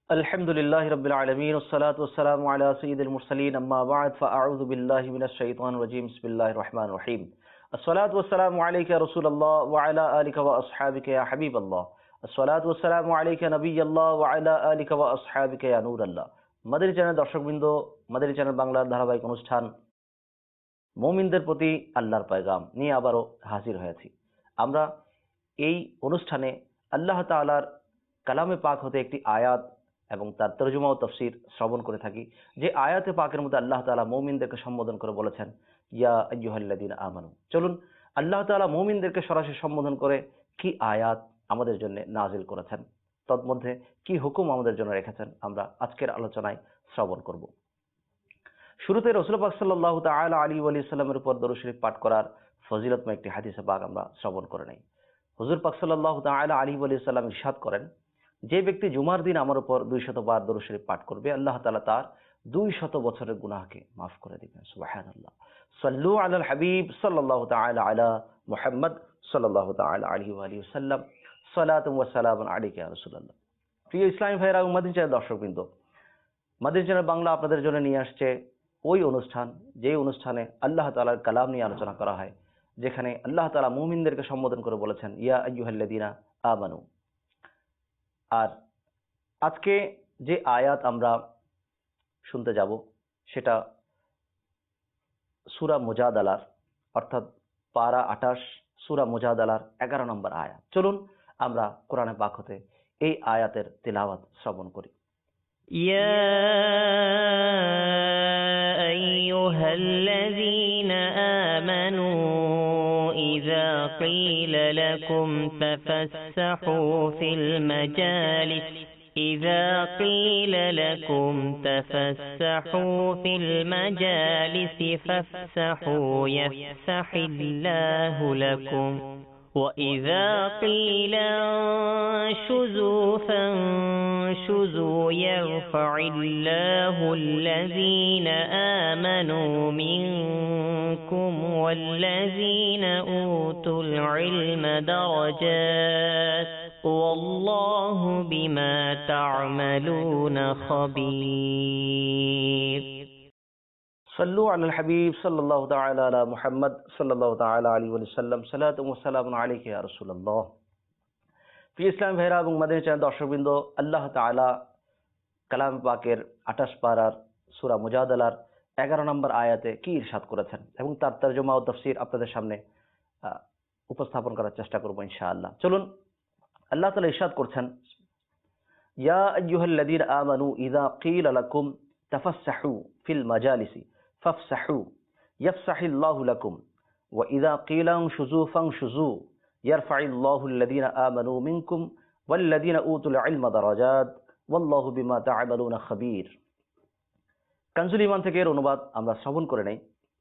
अल्हम्दुलिल्लाहि रब्बिल आलमीन वस्सलातु वस्सलामु अला सय्यिदिल मुरसलीन अम्मा बाद फ़अऊज़ु बिल्लाहि मिनश शैतानिर रजीम बिस्मिल्लाहिर रहमानिर रहीम अस्सलातु वस्सलामु अलैका या रसूलल्लाह व अला आलिका व अस्हाबिका या हबीबल्लाह अस्सलातु वस्सलामु अलैका नबिय्यल्लाह व अला आलिका व अस्हाबिका या नूरल्लाह। মাদানী চ্যানেল দর্শকবৃন্দ, মাদানী চ্যানেল বাংলার ধারাবাহিক অনুষ্ঠান মুমিনদের প্রতি আল্লাহর পয়গাম নিয়ে আবারও হাজির হয়েছি। আমরা এই অনুষ্ঠানে আল্লাহ তাআলার কালামে পাক হতে একটি আয়াত এবং তার তরজমা ও তাফসীর শ্রবণ করে থাকি, যে আয়াতে পাকের মধ্যে আল্লাহ তাআলা মুমিনদেরকে সম্বোধন করে বলেছেন ইয়া আইয়ুহাল্লাযীনা আমানু। চলুন আল্লাহ তাআলা মুমিনদেরকে সরাসরি সম্বোধন করে কি আয়াত আমাদের জন্য নাজিল করেছেন, তন্মধ্যে কি হুকুম আমাদের জন্য রেখেছেন, আমরা আজকের আলোচনায় শ্রবণ করব। শুরুতে রাসূল পাক সাল্লাল্লাহু তাআলা আলাইহি ওয়া সাল্লামের উপর দরুদ শরীফ পাঠ করার ফজিলতময় একটি হাদিসে পাক আমরা শ্রবণ করে নেই। হুজুর পাক সাল্লাল্লাহু তাআলা আলাইহি ওয়া সাল্লাম ইরশাদ করেন, যে ব্যক্তি জুমার দিন আমার উপর 200 বার দরুদ শরীফ পাঠ করবে, আল্লাহ তাআলা তার 200 বছরের গুনাহকে মাফ করে দিবেন। সুবহানাল্লাহ। সাল্লু আলাল হাবিব সাল্লাল্লাহু তাআলা আলা মুহাম্মদ সাল্লাল্লাহু তাআলা আলাইহি ওয়া সাল্লাম। সালাতু ওয়া সালামুন আলাইকা ইয়া রাসূলুল্লাহ। প্রিয় ইসলামী ভাইরা ও মাদানী চ্যানেল দর্শকবৃন্দ, মাদানী চ্যানেল বাংলা আপনাদের জন্য নিয়ে আসছে ওই অনুষ্ঠান, যে অনুষ্ঠানে আল্লাহ তাআলার কালাম নিয়ে আলোচনা করা হয়, যেখানে আল্লাহ তাআলা মুমিনদেরকে সম্বোধন করে বলেছেন ইয়া আইয়ুহাল্লাযীনা আমানু। আর আজকে যে আয়াত আমরা শুনতে যাব সেটা সূরা মুজাদালার, অর্থাৎ পারা 28 সূরা মুজাদালার 11 নম্বর আয়াত। চলুন আমরা কোরআনে পাক হতে এই আয়াতের তিলাওয়াত শ্রবণ করি। ইয়া আইয়ুহাল্লাযীনা আমানু ইযা ক্বিলা লাকুম তাফাসসাহু ফিল মাজালিস إذا قيل لكم تفسحوا في المجالس فافسحوا يفسح الله لكم وإذا قيل انشزوا فانشزوا يرفع الله الذين آمنوا منكم والذين أوتوا العلم درجات والله بما تعملون خبير. صلوا على الحبيب صلى الله تعالى على محمد صلى الله تعالى عليه وسلم. صلاة وسلام عليك يا رسول الله. প্রিয় ইসলাম ভাইরা এবং মাদানী চ্যানেল দর্শকবৃন্দ, আল্লাহ তাআলা কালাম পাকের 28 পারার সূরা মুজাদালার 11 নম্বর আয়াতে কি ইরশাদ করেছেন এবং তার তরজমা ও তাফসীর আপনাদের সামনে উপস্থাপন করার চেষ্টা করব ইনশাআল্লাহ। চলুন। আল্লাহ তাআলা ইরশাদ করছেন ইয়া আইয়ুহাল্লাযীনা আমানু ইযা ক্বিলা লাকুম তাফাসসাহু ফিল মাজালিসি ফাফসাহু ইয়াফসাহিল্লাহু লাকুম ওয়া ইযা ক্বিলা ইনশুযু ফানশুযু ইয়ারফাইল্লাহুল্লাযীনা আমানু মিনকুম ওয়াল্লাযীনা উতুল ইলমা দারাজাত ওয়াল্লাহু বিমা তা'মালুনা খাবীর। কানজুল ঈমান থেকে এর অনুবাদ আমরা শ্রবণ করে নেই।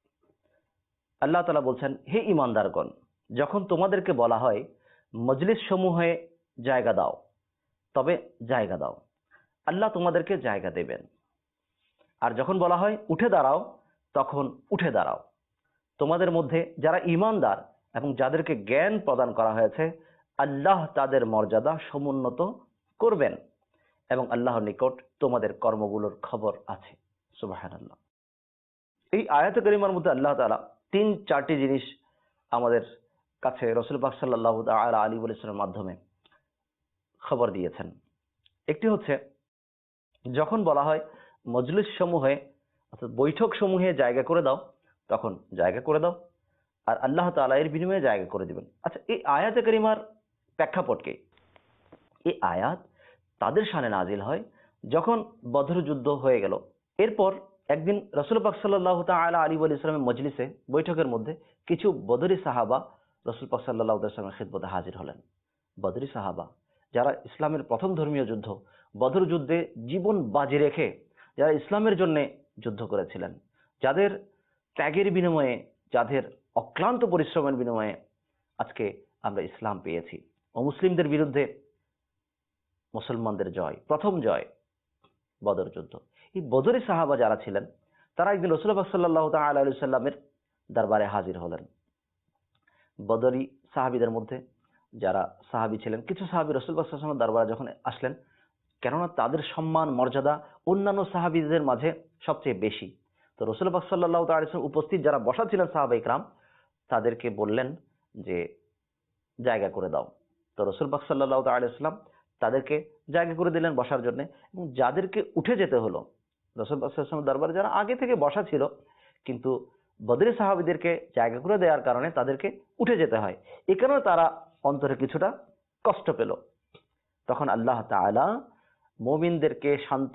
আল্লাহ তাআলা বলছেন, হে ঈমানদারগণ, যখন তোমাদেরকে বলা হয় মজলিস সমূহে জায়গা দাও, তবে জায়গা দাও, আল্লাহ তোমাদেরকে জায়গা দেবেন। আর যখন বলা হয় উঠে দাঁড়াও, তখন উঠে দাঁড়াও। তোমাদের মধ্যে যারা ঈমানদার এবং যাদেরকে জ্ঞান প্রদান করা হয়েছে, আল্লাহ তাদের মর্যাদা সমুন্নত করবেন এবং আল্লাহর নিকট তোমাদের কর্মগুলোর খবর আছে। সুবহানাল্লাহ। এই আয়াতে কারিমার মধ্যে আল্লাহ তাআলা 3-4টি জিনিস আমাদের কাছে রাসূল পাক সাল্লাল্লাহু তাআলা আলাইহি ওয়া সাল্লামের মাধ্যমে খবর দিয়েছেন। একটি হচ্ছে, যখন বলা হয় মজলিস সমূহে অর্থাৎ বৈঠক সমূহে জায়গা করে দাও, তখন জায়গা করে দাও, আর আল্লাহ তাআলা এর বিনিময়ে জায়গা করে দিবেন। আচ্ছা, এই আয়াতে কারিমার প্রেক্ষাপটকে, এই আয়াত তাদের শানে নাজিল হয় যখন বদর যুদ্ধ হয়ে গেল। এরপর একদিন রাসূল পাক সাল্লাল্লাহু তাআলা আলাইহি ওয়া সাল্লামের মজলিসে বৈঠকের মধ্যে কিছু বদরি সাহাবা রাসূল পাক সাল্লাল্লাহু আলাইহি ওয়াসাল্লামের খিদমতে হাজির হলেন। বদরি সাহাবা যারা ইসলামের প্রথম ধর্মীয় যুদ্ধ বদর যুদ্ধে জীবন বাজি রেখে যারা ইসলামের জন্য যুদ্ধ করেছিলেন, যাদের ত্যাগের বিনিময়ে, যাদের অক্লান্ত পরিশ্রমের বিনিময়ে আজকে আমরা ইসলাম পেয়েছি। অমুসলিমদের বিরুদ্ধে মুসলমানদের জয়, প্রথম জয় বদর যুদ্ধ। এই বদরি সাহাবা যারা ছিলেন, তারা একদিন রাসূল পাক সাল্লাল্লাহু তাআলা আলাইহি ওয়াসাল্লামের দরবারে হাজির হলেন। বদরি সাহাবীদের মধ্যে যারা সাহাবী ছিলেন, কিছু সাহাবী রাসূল পাক সাল্লাল্লাহু আলাইহি ওয়াসাল্লামের দরবারে যখন আসলেন, কেননা তাদের সম্মান মর্যাদা অন্যান্য সাহাবীদের মাঝে সবচেয়ে বেশি। তো রাসূল পাক সাল্লাল্লাহু তাআলা আলাইহি ওয়াসাল্লাম উপস্থিত যারা বসা ছিলেন সাহাবা ইকরাম, তাদেরকে বললেন যে জায়গা করে দাও। তো রাসূল পাক সাল্লাল্লাহু তাআলা আলাইহি ওয়াসাল্লাম তাদেরকে জায়গা করে দিলেন বসার জন্য, এবং যাদেরকে উঠে যেতে হলো, রাসূল পাক সাল্লাল্লাহু আলাইহি ওয়াসাল্লাম দরবারে যারা আগে থেকে বসা ছিল কিন্তু বদরের সাহাবীদেরকে জায়গা করে দেওয়ার কারণে তাদেরকে উঠে যেতে হয়, এ কারণে তারা অন্তরে কিছুটা কষ্ট পেল। তখন আল্লাহ তাআলা মুমিনদেরকে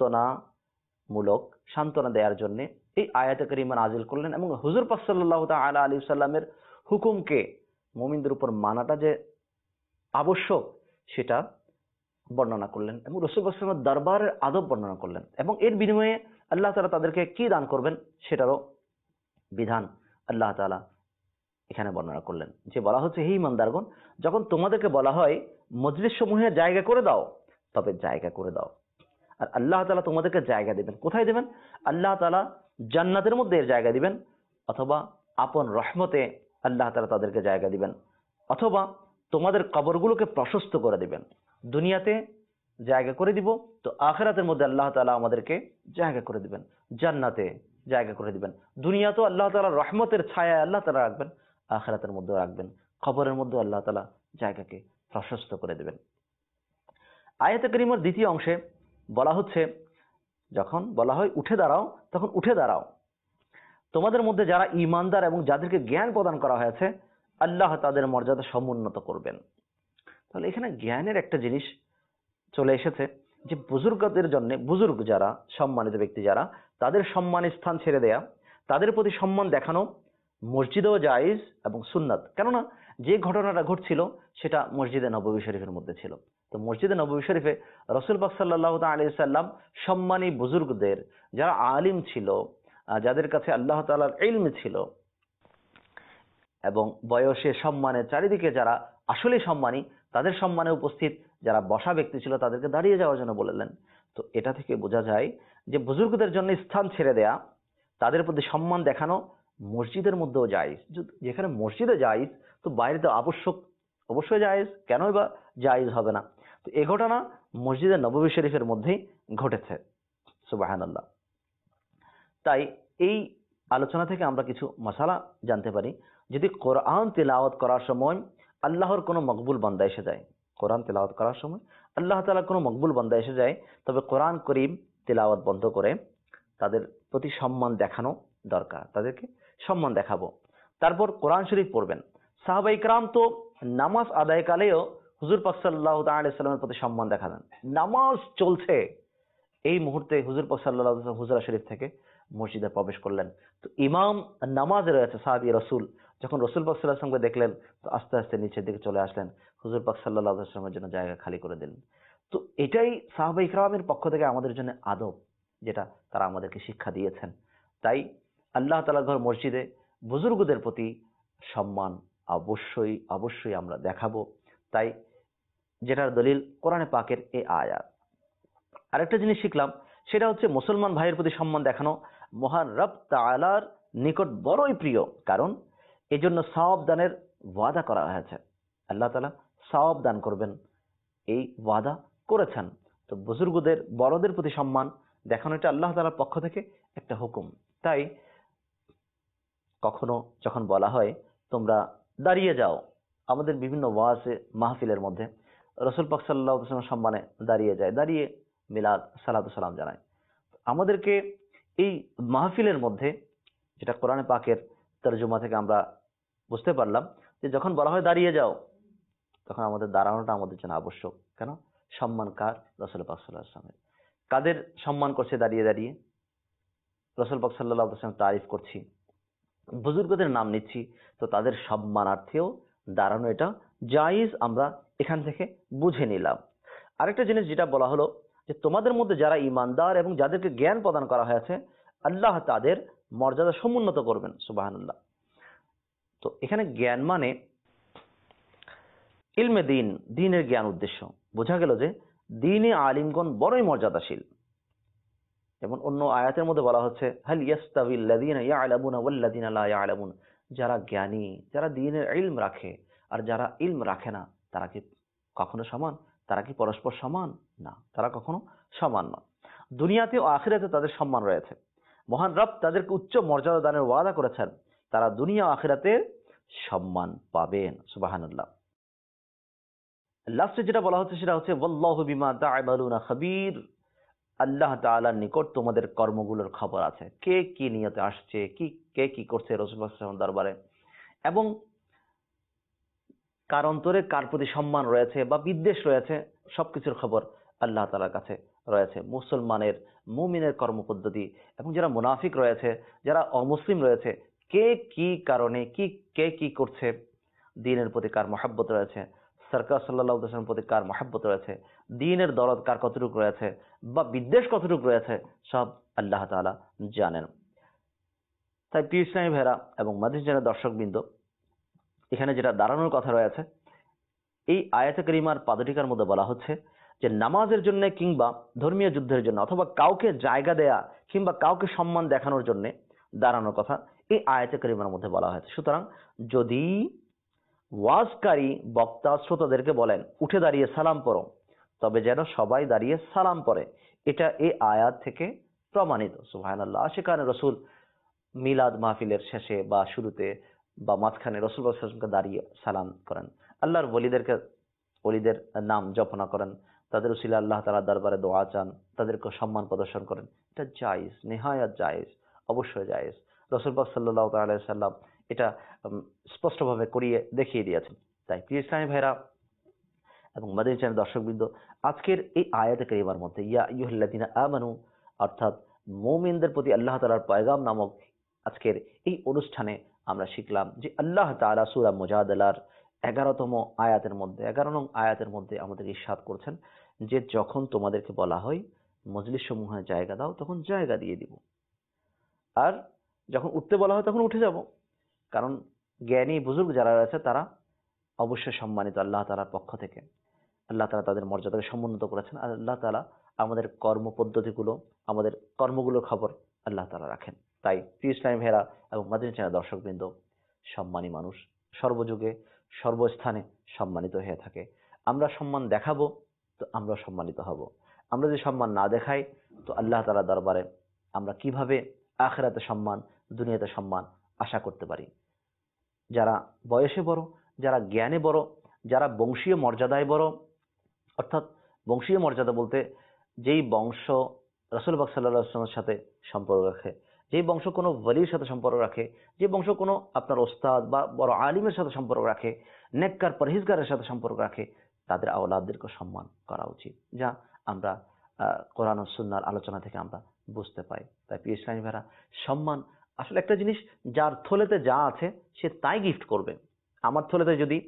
সান্ত্বনা দেওয়ার জন্য এই আয়াতে কারিমা নাযিল করলেন, এবং হুজুর পাক সাল্লাল্লাহু তাআলা আলাইহি ওয়াসাল্লামের হুকুমকে মুমিনদের উপর মানাটা যে আবশ্যক সেটা বর্ণনা করলেন, এবং রাসূল পাক সাল্লাল্লাহু আলাইহি ওয়াসাল্লামের দরবারের আদব বর্ণনা করলেন, এবং এর বিনিময়ে আল্লাহ তাআলা তাদেরকে কি দান করবেন সেটারও বিধান আল্লাহ তাআলা এখানে বর্ণনা করলেন। যে বলা হচ্ছে, হে ঈমানদারগণ, যখন তোমাদেরকে বলা হয় মজলিস সমূহে জায়গা করে দাও, তবে জায়গা করে দাও। আর আল্লাহ তাআলা তোমাদেরকে জায়গা দিবেন, কোথায় দিবেন? আল্লাহ তাআলা জান্নাতের মধ্যে এর জায়গা দিবেন, অথবা আপন রহমতে আল্লাহ তাআলা তাদেরকে জায়গা দিবেন, অথবা তোমাদের কবরগুলোকে প্রশস্ত করে দিবেন। দুনিয়াতে জায়গা করে দিব, তো আখিরাতের মধ্যে আল্লাহ তাআলা আমাদেরকে জায়গা করে দিবেন, জান্নাতে জায়গা করে দিবেন। দুনিয়াতেও আল্লাহ তাআলার রহমতের ছায়া আল্লাহ তাআলা রাখবেন, আখিরাতের মধ্যেও রাখবেন, কবরের মধ্যেও আল্লাহ তাআলা জায়গাকে প্রশস্ত করে দিবেন। আয়াতে কারিমার দ্বিতীয় অংশে বলা হচ্ছে, যখন বলা হয় উঠে দাঁড়াও, তখন উঠে দাঁড়াও। তোমাদের মধ্যে যারা ঈমানদার এবং যাদেরকে জ্ঞান প্রদান করা হয়েছে, আল্লাহ তাদের মর্যাদা সমুন্নত করবেন। তাহলে এখানে জ্ঞানের একটা জিনিস চলে এসেছে, যে বুজুর্গদের জন্য, বুজুর্গ যারা, সম্মানিত ব্যক্তি যারা, তাদের সম্মানের স্থান ছেড়ে দেয়া, তাদের প্রতি সম্মান দেখানো মসজিদেও জায়েজ এবং সুন্নাত। কেননা যে ঘটনাটা ঘটছিল সেটা মসজিদে নববী শরীফের মধ্যে ছিল। তো মসজিদে নববী শরীফে রাসূল পাক সাল্লাল্লাহু তাআলা আলাইহি সাল্লাম সম্মানী বুজুর্গদের, যারা আলিম ছিল, যাদের কাছে আল্লাহ তাআলার ইলম ছিল, এবং বয়সে সম্মানের চারিদিকে যারা আসলে সম্মানী, তাদের সম্মানে উপস্থিত যারা বসা ব্যক্তি ছিল তাদেরকে দাঁড়িয়ে যাওয়ার জন্য বললেন। তো এটা থেকে বোঝা যায় যে বুজুর্গদের জন্য স্থান ছেড়ে দেয়া, তাদের প্রতি সম্মান দেখানো মসজিদের মধ্যেও জায়েজ। যেখানে মসজিদে জায়েজ, তো বাইরে তো অবশ্যই জায়েজ, কেনই বা জায়েজ হবে না? তো এ ঘটনা মসজিদে নববী শরীফের মধ্যেই ঘটেছে। সুবহানাল্লাহ। তাই এই আলোচনা থেকে আমরা কিছু মাসালা জানতে পারি। যদি কোরআন তিলাওয়াত করার সময় আল্লাহর কোনো মকবুল বান্দা এসে যায়, কোরআন তিলাওয়াত করার সময় আল্লাহ তাআলার কোনো মকবুল বান্দা এসে যায়, তবে কোরআন করিম তিলাওয়াত বন্ধ করে তাদের প্রতি সম্মান দেখানো দরকার, তাদেরকে সম্মান দেখাবো। তারপর কোরআন শরীফ পড়বেন। সাহাবা ইকরাম তো নামাজ আদায়কালেও হুজুর পাক সাল্লাল্লাহু তাআলা আলাইহি সাল্লামের প্রতি সম্মান দেখালেন। নামাজ চলছে, এই মুহূর্তে হুজুর পাক সাল্লাল্লাহু আলাইহি ওয়াসাল্লাম হুজরা শরীফ থেকে মসজিদে প্রবেশ করলেন। তো ইমাম নামাজে রয়েছে, সাহাবী রাসূল যখন রাসূল পাক সাল্লাল্লাহু আলাইহি ওয়াসাল্লামকে দেখলেন, তো আস্তে আস্তে নিচের দিকে চলে আসলেন, হুজুর পাক সাল্লাল্লাহু আলাইহি ওয়াসাল্লামের জন্য জায়গা খালি করে দিলেন। তো এটাই সাহাবা ইকরামের পক্ষ থেকে আমাদের জন্য আদব, যেটা তারা আমাদেরকে শিক্ষা দিয়েছেন। তাই আল্লাহ তাআলার ঘর মসজিদে বুজুর্গদের প্রতি সম্মান অবশ্যই আমরা দেখাবো। তাই যেটার দলিল কোরআনে পাকের এই আয়াত। আরেকটা জিনিস শিখলাম, সেটা হচ্ছে মুসলমান ভাইয়ের প্রতি সম্মান দেখানো মহান রব তাআলার নিকট বড়ই প্রিয়, কারণ এজন্য সওয়াব দানের ওয়াদা করা হয়েছে। আল্লাহ তাআলা সওয়াব দান করবেন, এই ওয়াদা করেছেন। তো বুজুর্গদের, বড়দের প্রতি সম্মান দেখানো এটা আল্লাহ তাআলার পক্ষ থেকে একটা হুকুম। তাই কখনো যখন বলা হয় তোমরা দাঁড়িয়ে যাও, আমাদের বিভিন্ন ওয়াজে মাহফিলের মধ্যে রাসূল পাক সাল্লাল্লাহু আলাইহি ওয়াসাল্লাম সম্মানে দাঁড়িয়ে মিলাদ সালাতু সালাম জানায়। আমাদেরকে এই মাহফিলের মধ্যে, যেটা কোরআনে পাকের তরজমা থেকে আমরা বুঝতে পারলাম, যে যখন বলা হয় দাঁড়িয়ে যাও, তখন আমাদের দাঁড়ানোটা আমাদের জন্য আবশ্যক। কেন? সম্মান কার? রাসূল পাক সাল্লাল্লাহু আলাইহি ওয়াসাল্লামের। কাদের সম্মান করছে দাঁড়িয়ে দাঁড়িয়ে? রাসূল পাক সাল্লাল্লাহু আলাইহি ওয়াসাল্লাম তারিফ করছি, বুজুর্গদের নাম নিচ্ছি, তো তাদের সম্মানার্থেও দাঁড়ানো এটা জায়েজ, আমরা এখান থেকে বুঝে নিলাম। আরেকটা জিনিস যেটা বলা হলো, যে তোমাদের মধ্যে যারা ঈমানদার এবং যাদেরকে জ্ঞান প্রদান করা হয়েছে, আল্লাহ তাদের মর্যাদা সমুন্নত করবেন। সুবহানাল্লাহ। তো এখানে জ্ঞান মানে ইলমে দ্বীন, দ্বীনের জ্ঞান উদ্দেশ্য। বোঝা গেল যে দ্বীনে আলিমগণ বড়ই মর্যাদাশীল। যেমন অন্য আয়াতের মধ্যে বলা হচ্ছে, হাল ইয়াস্তাবিল লাযীনা ইয়ালামুনা ওয়াল লাযীনা লা ইয়ালামুন, যারা জ্ঞানী, যারা দ্বীনের ইলম রাখে আর যারা ইলম রাখে না, তারা কি কখনো সমান? তারা কি পরস্পর সমান? না, তারা কখনো সমান নয়। দুনিয়াতে ও আখিরাতে তাদের সম্মান রয়েছে। মহান রব তাদেরকে উচ্চ মর্যাদা দানের ওয়াদা করেছেন, তারা দুনিয়া ও আখিরাতে সম্মান পাবেন। সুবহানাল্লাহ। লাস্টে যেটা বলা হচ্ছে সেটা হচ্ছে ওয়াল্লাহু বিমা তা'মালুনা খাবীর। আল্লাহ তাআলার নিকট তোমাদের কর্মগুলোর খবর আছে। কে কি নিয়তে আসছে, কে কি করছে রাসূলুল্লাহ সাল্লাল্লাহু আলাইহি ওয়াসাল্লাম দরবারে, এবং কার অন্তরে কার প্রতি সম্মান রয়েছে বা বিদ্বেষ রয়েছে, সবকিছুর খবর আল্লাহ তাআলার কাছে রয়েছে। মুসলমানের, মুমিনের কর্মপদ্ধতি এবং যারা মুনাফিক রয়েছে, যারা অমুসলিম রয়েছে, কে কি কারণে কে কি করছে, দ্বীনের প্রতি কার মহব্বত রয়েছে, সরকার সাল্লাল্লাহু আলাইহি ওয়াসাল্লামের প্রতি কার মহব্বত রয়েছে, দ্বীনের দরদ কার কতটুকু রয়েছে বা বিদ্বেষ কতটুকু রয়েছে, সব আল্লাহ তাআলা জানেন। তাই প্রিয় ইসলামী ভাইরা এবং মাদ্রাসার দর্শকবৃন্দ, এখানে যেটা দাঁড়ানোর কথা রয়েছে, এই আয়াতে কারিমার পাদটিকার মধ্যে বলা হচ্ছে যে নামাজের জন্য কিংবা ধর্মীয় যুদ্ধের জন্য অথবা কাউকে জায়গা দেয়া কিংবা কাউকে সম্মান দেখানোর জন্য দাঁড়ানোর কথা এই আয়াতে কারিমার মধ্যে বলা হয়েছে। সুতরাং যদি ওয়াজকারী বক্তা শ্রোতাদেরকে বলেন উঠে দাঁড়িয়ে সালাম পড়ো, তবে যেন সবাই দাঁড়িয়ে সালাম পড়ে, এটা এই আয়াত থেকে প্রমাণিত। সুবহানাল্লাহ। সেখানে রসুল মিলাদ মাহফিলের শেষে বা শুরুতে বা মাঝখানে রসুল সাল্লাল্লাহু আলাইহি ওয়াসাল্লামকে দাঁড়িয়ে সালাম করেন, আল্লাহর ওলিদের নাম জপনা করেন, তাদের উসিলা আল্লাহ তাআলার দরবারে দোয়া চান, তাদেরকে সম্মান প্রদর্শন করেন, এটা জায়েজ, নেহায়াত জায়েজ, অবশ্যই জায়েজ। রসুল পাক সাল্লাল্লাহু তাআলা আলাইহি সাল্লাম এটা স্পষ্টভাবে করিয়ে দেখিয়ে দিয়েছেন। তাই প্রিয় ইসলামী ভাইরা এবং মাদানী চ্যানেল দর্শকবৃন্দ, আজকের এই আয়াতে কারিমার মধ্যে ইয়া আইয়ুহাল্লাযীনা আমানু, অর্থাৎ মুমিনদের প্রতি আল্লাহ তাআলার পয়গাম নামক আজকের এই অনুষ্ঠানে আমরা শিখলাম যে আল্লাহ তাআলা সূরা মুজাদালার 11তম আয়াতের মধ্যে 11 নং আয়াতের মধ্যে আমাদের ইরশাদ করছেন যে যখন তোমাদেরকে বলা হয় মজলিস সমূহে জায়গা দাও, তখন জায়গা দিয়ে দিব, আর যখন উঠতে বলা হয় তখন উঠে যাব। কারণ জ্ঞানী বুজুর্গ যারা রয়েছে তারা অবশ্যই সম্মানিত আল্লাহ তাআলার পক্ষ থেকে। আল্লাহ তাআলা তাদের মর্যাদাকে সমুন্নত করেছেন, আর আল্লাহ তাআলা আমাদের কর্মপদ্ধতিগুলো, আমাদের কর্মগুলোর খবর আল্লাহ তাআলা রাখেন। তাই প্রিয় ইসলামী ভাইরা এবং মাদানী চ্যানেল দর্শকবৃন্দ, সম্মানী মানুষ সর্বযুগে সর্বস্থানে সম্মানিত হয়ে থাকে। আমরা সম্মান দেখাবো তো আমরা সম্মানিত হব। আমরা যদি সম্মান না দেখাই তো আল্লাহ তাআলার দরবারে আমরা কিভাবে আখিরাতে সম্মান, দুনিয়াতে সম্মান আশা করতে পারি? যারা বয়সে বড়, যারা জ্ঞানে বড়, যারা বংশীয় মর্যাদায় বড়, অর্থাৎ বংশীয় মর্যাদা বলতে যেই বংশ রাসূল পাক সাল্লাল্লাহু আলাইহি ওয়াসাল্লামের সাথে সম্পর্ক রাখে, যেই বংশ কোনো ওলির সাথে সম্পর্ক রাখে, যে বংশ কোনো আপনার ওস্তাদ বা বড় আলিমের সাথে সম্পর্ক রাখে, নেককার পরহেজগারের সাথে সম্পর্ক রাখে, তাদের আওলাদদেরকে সম্মান করা উচিত, যা আমরা কোরআন ও সুন্নাহর আলোচনা থেকে আমরা বুঝতে পাই। তাই প্রিয় ইসলামী ভাইরা, সম্মান আসলে একটা জিনিস, যার থলেতে যা আছে সে তাই গিফট করবে। আমার থলেতে যদি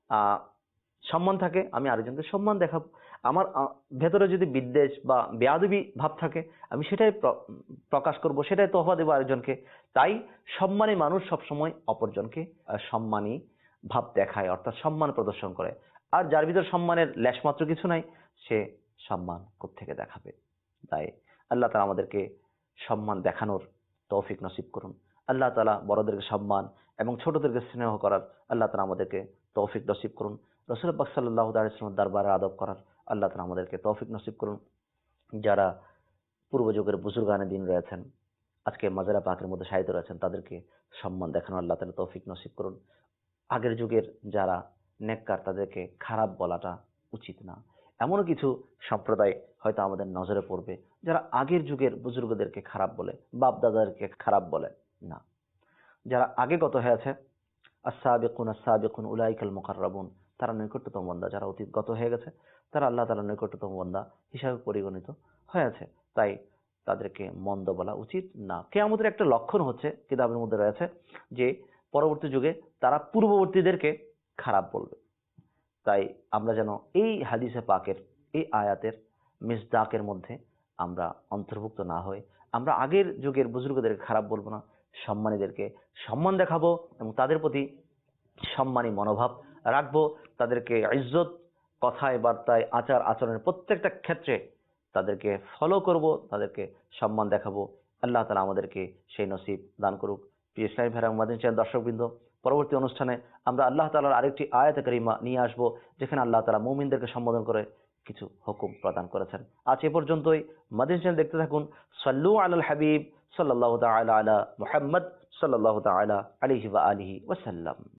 সম্মান থাকে, আমি আরেকজনকে সম্মান দেখাবো। আমার ভেতরে যদি বিদ্বেষ বা বেয়াদবি ভাব থাকে, আমি সেটাই প্রকাশ করব, সেটাই তোহফা দেবো আরেকজনকে। তাই সম্মানী মানুষ সবসময় অপরজনকে সম্মানী ভাব দেখায়, অর্থাৎ সম্মান প্রদর্শন করে। আর যার ভিতর সম্মানের লেশমাত্র কিছু নাই, সে সম্মান কোত্থেকে দেখাবে? তাই আল্লাহ তাআলা আমাদেরকে সম্মান দেখানোর তৌফিক নসিব করুন। আল্লাহ তাআলা বড়দেরকে সম্মান এবং ছোটদেরকে স্নেহ করার আল্লাহ তাআলা আমাদেরকে তৌফিক নসিব করুন। রাসূল পাক সাল্লাল্লাহু আলাইহি ওয়াসাল্লামের দরবারে আদব করার আল্লাহ তাআলা আমাদেরকে তৌফিক নসিব করুন। যারা পূর্ব যুগের বুজুর্গানে দিন রয়েছেন, আজকে মাজারা পাকের মধ্যে শায়িত রয়েছেন, তাদেরকে সম্মান দেখানো আল্লাহ তাআলা তৌফিক নসিব করুন। আগের যুগের যারা নেককার, তাদেরকে খারাপ বলাটা উচিত না। এমনও কিছু সম্প্রদায় হয়তো আমাদের নজরে পড়বে যারা আগের যুগের বুজুর্গদেরকে খারাপ বলে, বাপ দাদাদেরকে খারাপ বলে না। যারা আগে গত হয়েছে, আস-সাবিকুন উলাইকাল মুকাররাবুন, তারা নৈকট্যতম বান্দা। যারা অতীত গত হয়ে গেছে, তারা আল্লাহ তাআলার নৈকট্যতম বান্দা হিসাবে পরিগণিত হয়েছে। তাই তাদেরকে মন্দ বলা উচিত না। কিয়ামতের একটা লক্ষণ হচ্ছে, কিতাবের মধ্যে রয়েছে যে পরবর্তী যুগে তারা পূর্ববর্তীদেরকে খারাপ বলবে। তাই আমরা যেন এই হাদিসে পাকের এই আয়াতের মিসদাকের মধ্যে আমরা অন্তর্ভুক্ত না হই। আমরা আগের যুগের বুজুর্গদেরকে খারাপ বলবো না, সম্মানীদেরকে সম্মান দেখাবো এবং তাদের প্রতি সম্মানী মনোভাব রাখবো। তাদেরকে ইজ্জত, কথায় বার্তায়, আচার আচরণের প্রত্যেকটা ক্ষেত্রে তাদেরকে ফলো করব, তাদেরকে সম্মান দেখাবো। আল্লাহ তাআলা আমাদেরকে সেই নসিব দান করুক। প্রিয় ইসলামী ভাইরা, মাদানী চ্যানেল দর্শকবৃন্দ, পরবর্তী অনুষ্ঠানে আমরা আল্লাহ তাআলার আরেকটি আয়াতে কারিমা নিয়ে আসবো, যেখানে আল্লাহ তাআলা মুমিনদেরকে সম্বোধন করে কিছু হুকুম প্রদান করেছেন। আজ এ পর্যন্তই। মাদিনী চ্যানেল দেখতে থাকুন। সাল্লু আলাল হাবিব সাল্লাল্লাহু তাআলা আলা মুহাম্মদ সাল্লাল্লাহু তাআলা আলাইহি ওয়া আলিহি ওয়াসাল্লাম।